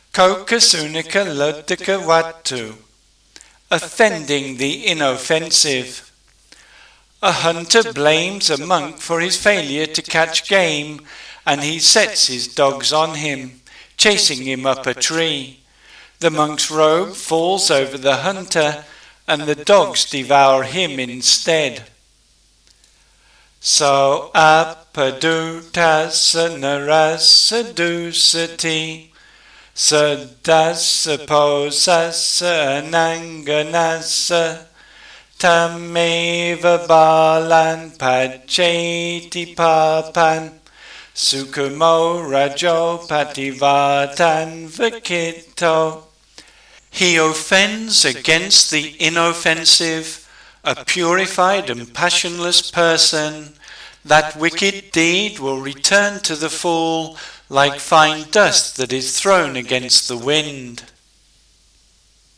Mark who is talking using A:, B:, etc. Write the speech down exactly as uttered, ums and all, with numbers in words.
A: Kokasunika lodika watu, offending the inoffensive. A hunter blames a monk for his failure to catch game, and he sets his dogs on him, chasing him up a tree. The monk's robe falls over the hunter, and the dogs devour him instead. So apadutasa narasa dusati, sadasa posasa ananganasa, tameva balan pacheti papan, sukumo rajo pativatan vakito. He offends against the inoffensive, a purified and passionless person. That wicked deed will return to the fool like fine dust that is thrown against the wind.